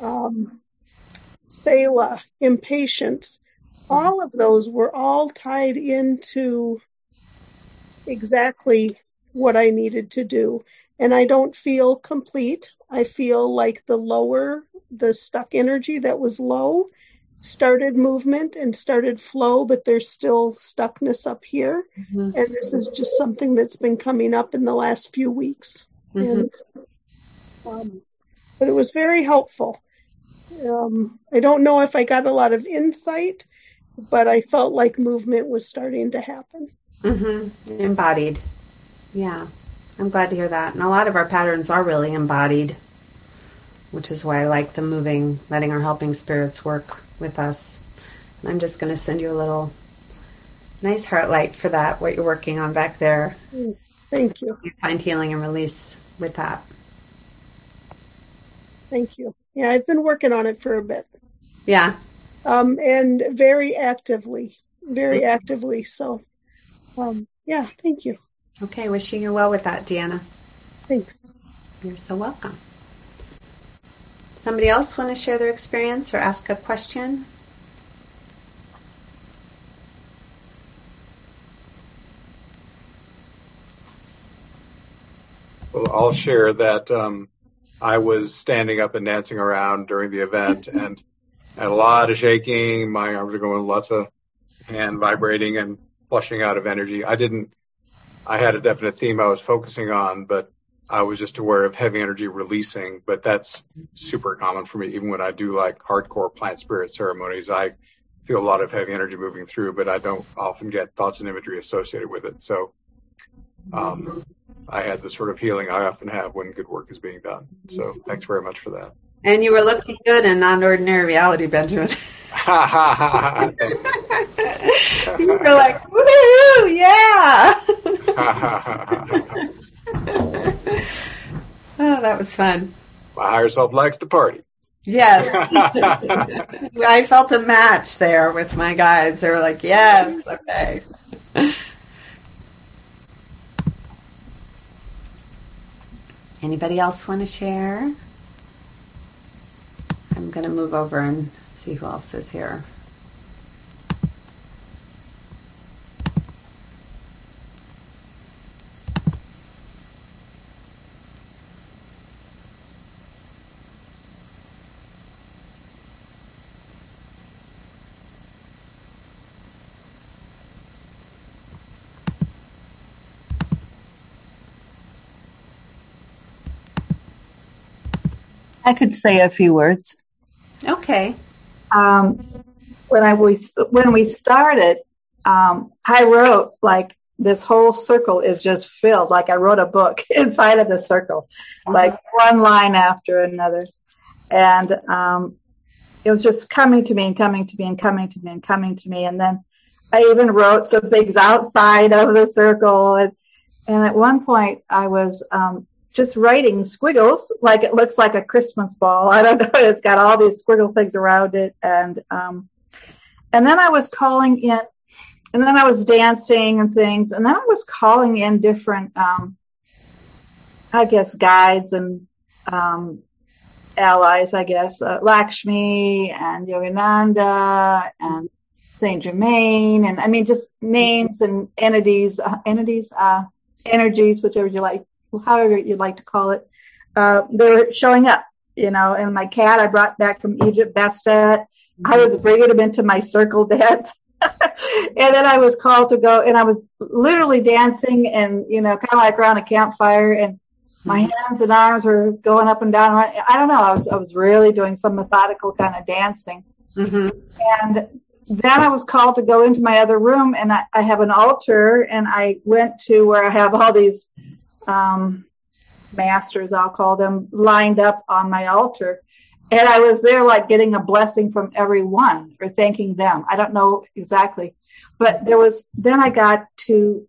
Selah, impatience. All of those were all tied into exactly what I needed to do. And I don't feel complete. I feel like the stuck energy that was low started movement and started flow, but there's still stuckness up here. And this is just something that's been coming up in the last few weeks. And, but it was very helpful. I don't know if I got a lot of insight, but I felt like movement was starting to happen. Embodied. Yeah. I'm glad to hear that. And a lot of our patterns are really embodied, which is why I like the moving, letting our helping spirits work with us. And I'm just going to send you a little nice heart light for that, what you're working on back there. Thank you. You find healing and release with that. Thank you. Yeah, I've been working on it for a bit. Yeah. And very actively. So, yeah, thank you. Okay, wishing you well with that, Deanna. Thanks. You're so welcome. Somebody else want to share their experience or ask a question? Well, I'll share that I was standing up and dancing around during the event and had a lot of shaking. My arms are going, lots of hand vibrating and flushing out of energy. I had a definite theme I was focusing on, but I was just aware of heavy energy releasing. But that's super common for me. Even when I do like hardcore plant spirit ceremonies, I feel a lot of heavy energy moving through, but I don't often get thoughts and imagery associated with it. So I had the sort of healing I often have when good work is being done. So thanks very much for that. And you were looking good in non-ordinary reality, Benjamin. You were like, woohoo, yeah. Oh, that was fun. My higher self likes to party. Yes. I felt a match there with my guides. They were like, yes, okay. Anybody else want to share? I'm going to move over and see who else is here. I could say a few words. Okay. When we started, I wrote like this whole circle is just filled. Like I wrote a book inside of the circle, like one line after another, and it was just coming to me and coming to me and coming to me and coming to me. And then I even wrote some things outside of the circle, and at one point I was just writing squiggles, like it looks like a Christmas ball. I don't know. It's got all these squiggle things around it. And then I was calling in, and then I was dancing and things. And then I was calling in different, I guess, guides and allies, I guess, Lakshmi and Yogananda and Saint Germain. And I mean, just names and energies, whichever you like. However you'd like to call it, they're showing up, and my cat I brought back from Egypt, Bastet. I was bringing him into my circle dance. And then I was called to go, and I was literally dancing and, kind of like around a campfire, and my hands and arms were going up and down. I don't know. I was really doing some methodical kind of dancing. Mm-hmm. And then I was called to go into my other room, and I have an altar, and I went to where I have all these masters, I'll call them, lined up on my altar. And I was there like getting a blessing from everyone or thanking them. I don't know exactly. But then I got to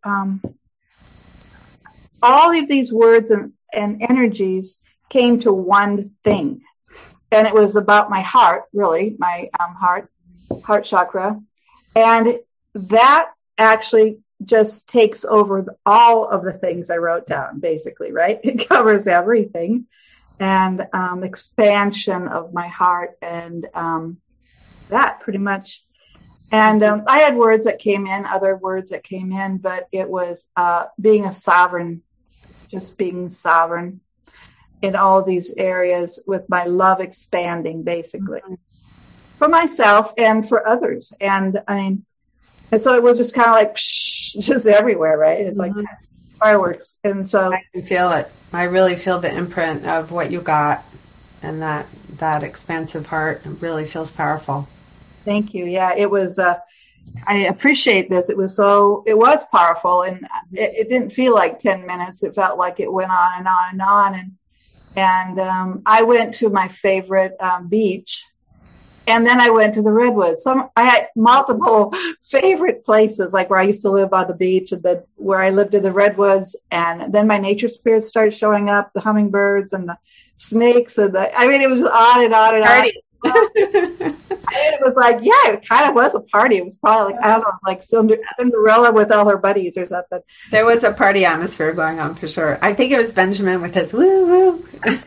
all of these words and energies came to one thing. And it was about my heart, really, my heart chakra. And that actually just takes over all of the things I wrote down, basically, right? It covers everything. And expansion of my heart and that pretty much. And I had words that came in, other words that came in, but it was being a sovereign, just being sovereign in all these areas with my love expanding, basically, for myself and for others. And I mean, and so it was just kind of like just everywhere, right? It's like fireworks. And so I can feel it. I really feel the imprint of what you got, and that expansive heart really feels powerful. Thank you. Yeah, it was, I appreciate this. It was powerful, and it didn't feel like 10 minutes. It felt like it went on and on and on. And I went to my favorite beach. And then I went to the Redwoods. I had multiple favorite places, like where I used to live by the beach, and then where I lived in the Redwoods. And then my nature spirits started showing up, the hummingbirds and the snakes. It was on and on and on. It was like, yeah, it kind of was a party. It was probably like, I don't know, like Cinderella with all her buddies or something. There was a party atmosphere going on for sure. I think it was Benjamin with his woo woo.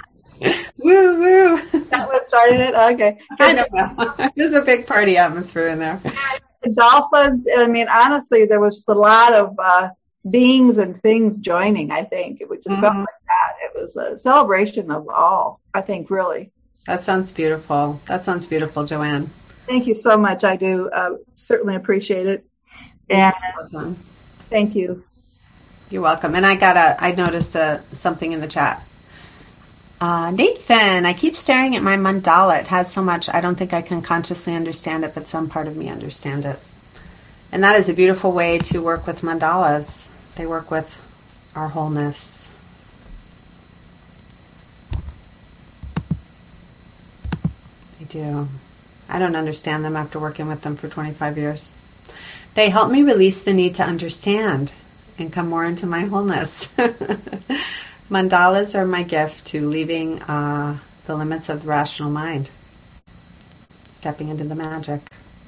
Woo woo! That what started it? Okay. I don't know. There's a big party atmosphere in there. The dolphins, I mean, honestly, there was just a lot of beings and things joining, I think. It just felt like that. It was a celebration of all, I think, really. That sounds beautiful. Joanne. Thank you so much. I do certainly appreciate it. And thank you. You're welcome. And I noticed something in the chat. Nathan, I keep staring at my mandala. It has so much. I don't think I can consciously understand it, but some part of me understand it. And that is a beautiful way to work with mandalas. They work with our wholeness. They do. I don't understand them after working with them for 25 years. They help me release the need to understand and come more into my wholeness. Mandalas are my gift to leaving the limits of the rational mind, stepping into the magic.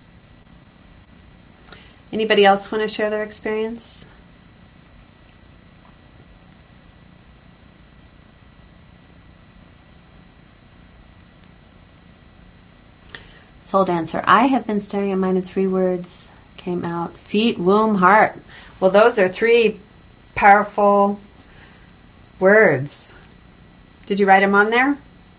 Anybody else want to share their experience? Soul Dancer. I have been staring at mine and 3 words came out. Feet, womb, heart. Well, those are 3 powerful words. Did you write them on there?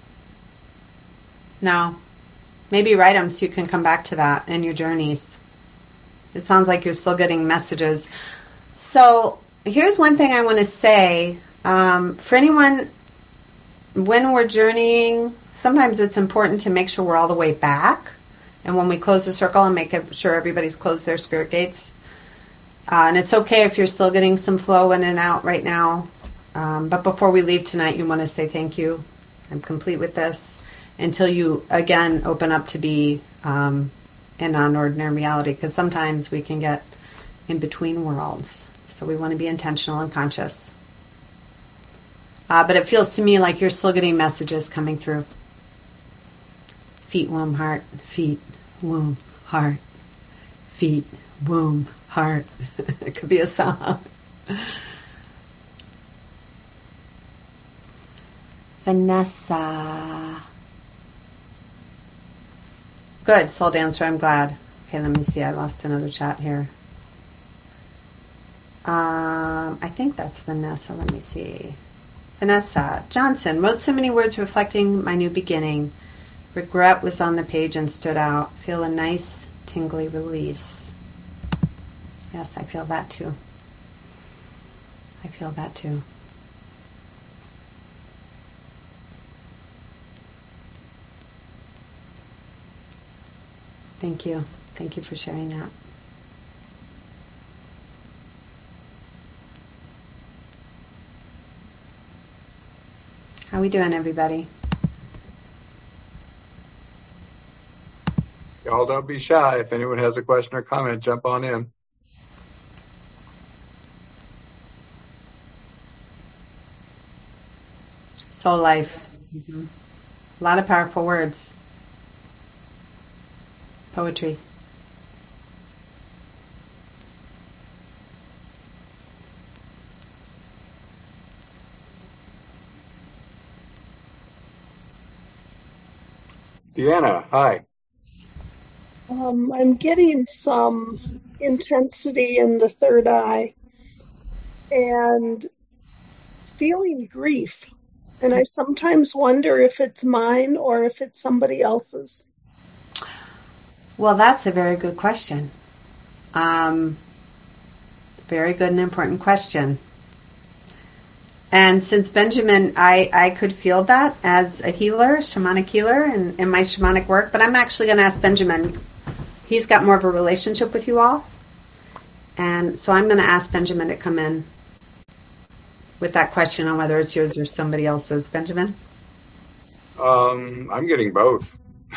No. Maybe write them so you can come back to that in your journeys. It sounds like you're still getting messages. So here's one thing I want to say. For anyone, when we're journeying, sometimes it's important to make sure we're all the way back. And when we close the circle and make sure everybody's closed their spirit gates. And it's okay if you're still getting some flow in and out right now. But before we leave tonight, you want to say thank you. I'm complete with this. Until you, again, open up to be in non-ordinary reality. Because sometimes we can get in between worlds. So we want to be intentional and conscious. But it feels to me like you're still getting messages coming through. Feet, womb, heart. Feet, womb, heart. Feet, womb, heart. It could be a song. Vanessa. Good, Soul Dancer, I'm glad. Okay, let me see. I lost another chat here. I think that's Vanessa. Let me see. Vanessa Johnson wrote so many words reflecting my new beginning. Regret was on the page and stood out. Feel a nice, tingly release. Yes, I feel that too. I feel that too. Thank you. Thank you for sharing that. How we doing, everybody? Y'all don't be shy. If anyone has a question or comment, jump on in. Soul life. Mm-hmm. A lot of powerful words. Poetry. Deanna, hi. I'm getting some intensity in the third eye and feeling grief. And I sometimes wonder if it's mine or if it's somebody else's. Well, that's a very good question. Very good and important question. And since Benjamin, I could feel that as a healer, shamanic healer, in my shamanic work. But I'm actually going to ask Benjamin. He's got more of a relationship with you all. And so I'm going to ask Benjamin to come in with that question on whether it's yours or somebody else's. Benjamin? I'm getting both.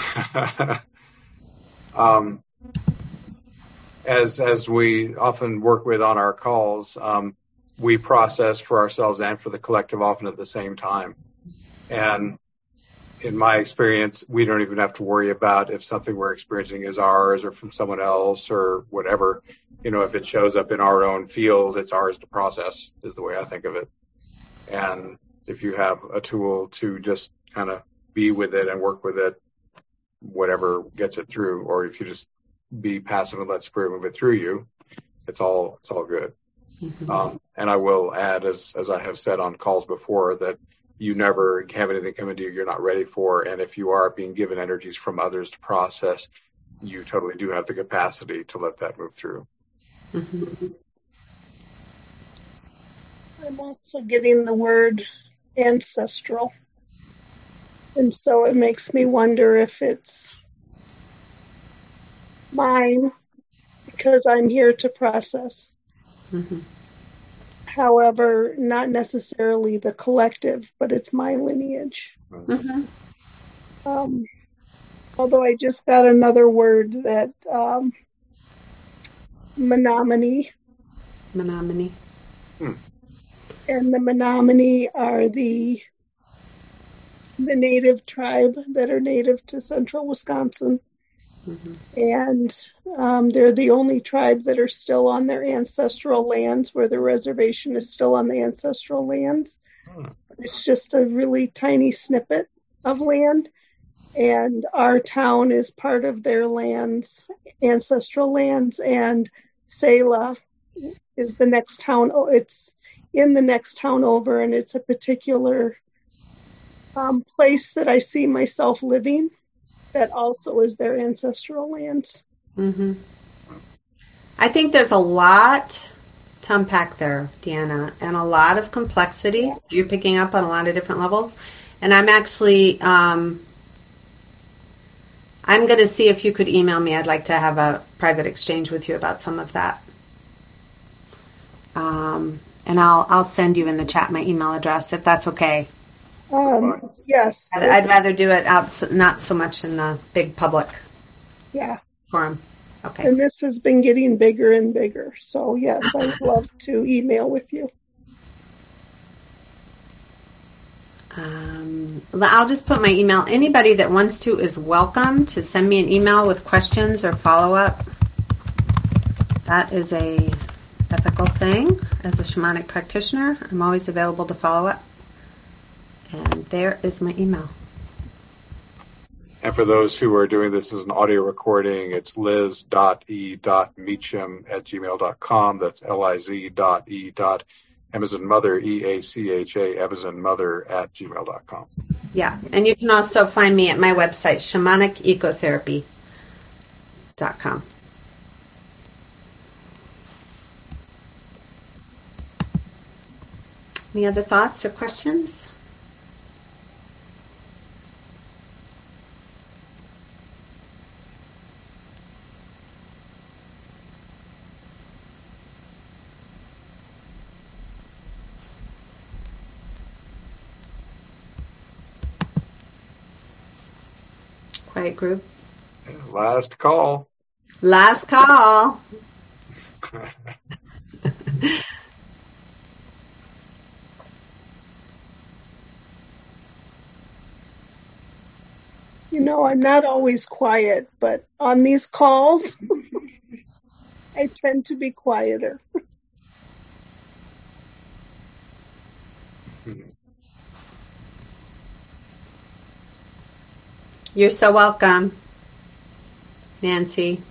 As we often work with on our calls, we process for ourselves and for the collective often at the same time. And in my experience, we don't even have to worry about if something we're experiencing is ours or from someone else or whatever. You know, if it shows up in our own field, it's ours to process, is the way I think of it. And if you have a tool to just kind of be with it and work with it, whatever gets it through, or if you just be passive and let spirit move it through you, it's all good. Mm-hmm. And I will add, as I have said on calls before, that you never have anything come into you you're not ready for. And if you are being given energies from others to process, you totally do have the capacity to let that move through. Mm-hmm. I'm also getting the word ancestral. And so it makes me wonder if it's mine because I'm here to process. Mm-hmm. However, not necessarily the collective, but it's my lineage. Mm-hmm. Although I just got another word that Menominee. Menominee. And the Menominee are the native tribe that are native to central Wisconsin. Mm-hmm. And they're the only tribe that are still on their ancestral lands, where the reservation is still on the ancestral lands. It's just a really tiny snippet of land. and our town is part of their lands, ancestral lands, and Selah is the next town. It's in the next town over, and it's a particular place that I see myself living that also is their ancestral lands. Mm-hmm. I think there's a lot to unpack there, Deanna, and a lot of complexity. You're picking up on a lot of different levels. And I'm actually, I'm going to see if you could email me. I'd like to have a private exchange with you about some of that. And I'll send you in the chat my email address if that's okay. Yes. I'd rather do it out, not so much in the big public forum. Okay. And this has been getting bigger and bigger. So yes, I would love to email with you. I'll just put my email. Anybody that wants to is welcome to send me an email with questions or follow-up. That is a ethical thing. As a shamanic practitioner, I'm always available to follow up. And there is my email. And for those who are doing this as an audio recording, it's liz.e.meacham@gmail.com. That's liz.e.Amazon EACHA, Amazon @gmail.com. Yeah, and you can also find me at my website, shamanic-ecotherapy.com. Any other thoughts or questions? Quiet group. Last call. Last call. You know, I'm not always quiet, but on these calls, I tend to be quieter. You're so welcome, Nancy.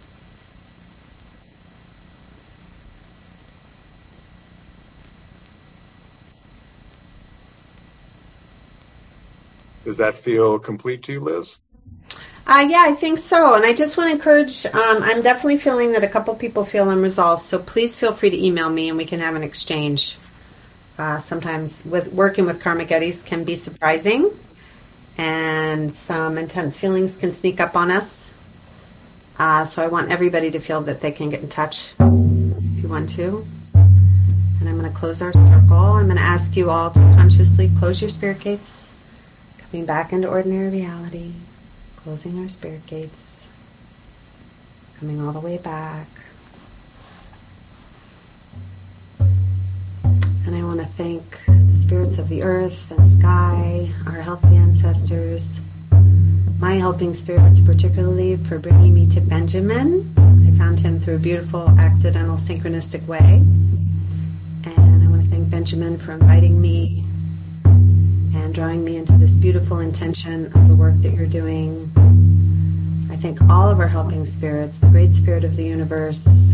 Does that feel complete to you, Liz? Yeah, I think so. And I just want to encourage, I'm definitely feeling that a couple people feel unresolved. So please feel free to email me and we can have an exchange. Sometimes working with karmic eddies can be surprising. And some intense feelings can sneak up on us. So I want everybody to feel that they can get in touch if you want to. And I'm going to close our circle. I'm going to ask you all to consciously close your spirit gates, coming back into ordinary reality, closing our spirit gates, coming all the way back. And I want to thank the spirits of the earth and sky, our healthy ancestors, my helping spirits particularly for bringing me to Benjamin. I found him through a beautiful, accidental, synchronistic way. And I want to thank Benjamin for inviting me and drawing me into this beautiful intention of the work that you're doing. I thank all of our helping spirits, the great spirit of the universe,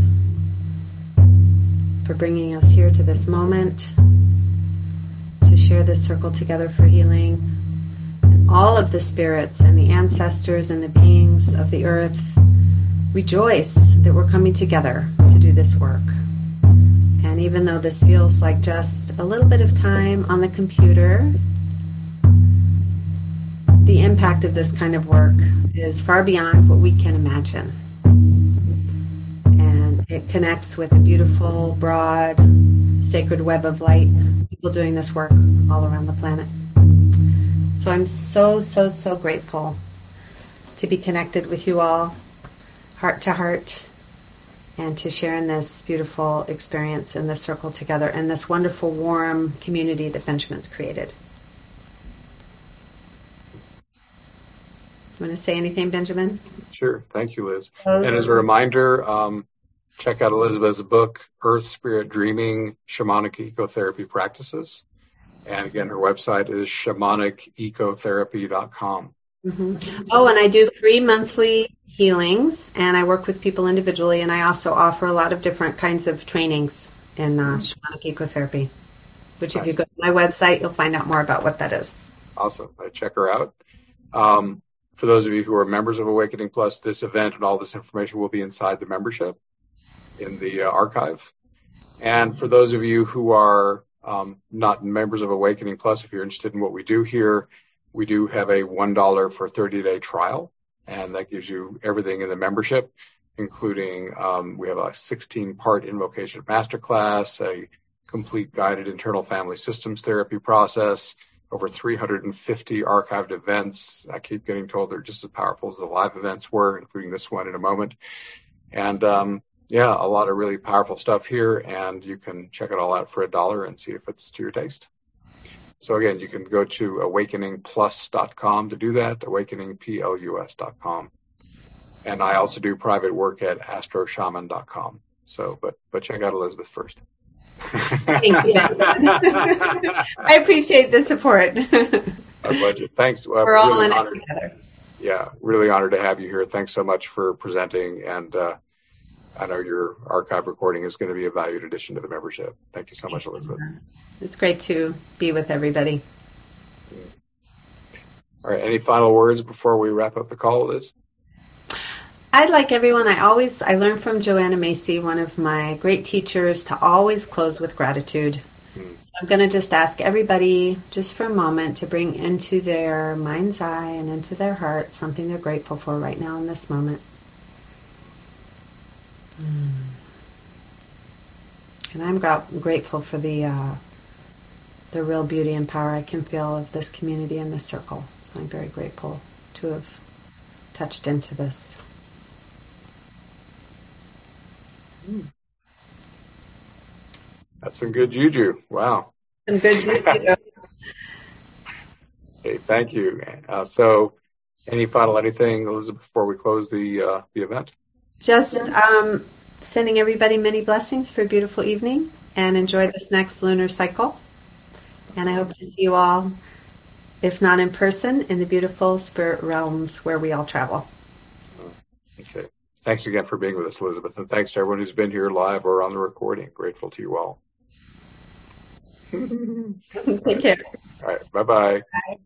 for bringing us here to this moment to share this circle together for healing. And all of the spirits and the ancestors and the beings of the earth rejoice that we're coming together to do this work. And even though this feels like just a little bit of time on the computer, the impact of this kind of work is far beyond what we can imagine. And it connects with a beautiful, broad, sacred web of light, people doing this work all around the planet. So I'm so, so, so grateful to be connected with you all, heart to heart, and to share in this beautiful experience in this circle together and this wonderful, warm community that Benjamin's created. You want to say anything, Benjamin? Sure. Thank you, Liz. And as a reminder, check out Elizabeth's book, Earth Spirit Dreaming, Shamanic Ecotherapy Practices. And again, her website is shamanic-ecotherapy.com. Mm-hmm. Oh, and I do free monthly healings, and I work with people individually, and I also offer a lot of different kinds of trainings in shamanic ecotherapy, which if you go to my website, you'll find out more about what that is. Awesome. Check her out. For those of you who are members of Awakening Plus, this event and all this information will be inside the membership in the archive. And for those of you who are not members of Awakening Plus, if you're interested in what we do here, we do have a $1 for 30-day trial, and that gives you everything in the membership, including we have a 16-part invocation masterclass, a complete guided internal family systems therapy process, over 350 archived events. I keep getting told they're just as powerful as the live events were, including this one in a moment. And yeah, a lot of really powerful stuff here, and you can check it all out for $1 and see if it's to your taste. So again, you can go to awakeningplus.com to do that, awakeningplus.com. And I also do private work at astroshaman.com. So, but check out Elizabeth first. Thank you. I appreciate the support. Our pleasure. Thanks. We're all in it together. Yeah, really honored to have you here. Thanks so much for presenting, and I know your archive recording is going to be a valued addition to the membership. Thank you so much, Elizabeth. It's great to be with everybody. All right, any final words before we wrap up the call, Liz? I'd like everyone, I learned from Joanna Macy, one of my great teachers, to always close with gratitude. I'm going to just ask everybody, just for a moment, to bring into their mind's eye and into their heart something they're grateful for right now in this moment. And I'm grateful for the real beauty and power I can feel of this community and this circle. So I'm very grateful to have touched into this. That's some good juju. Wow. Some good juju. Okay, thank you. So, any final anything, Elizabeth, before we close the event? Just sending everybody many blessings for a beautiful evening, and enjoy this next lunar cycle. And I hope to see you all, if not in person, in the beautiful spirit realms where we all travel. Okay. Thanks again for being with us, Elizabeth, and thanks to everyone who's been here live or on the recording. Grateful to you all. Take care. All right. Bye-bye. Bye.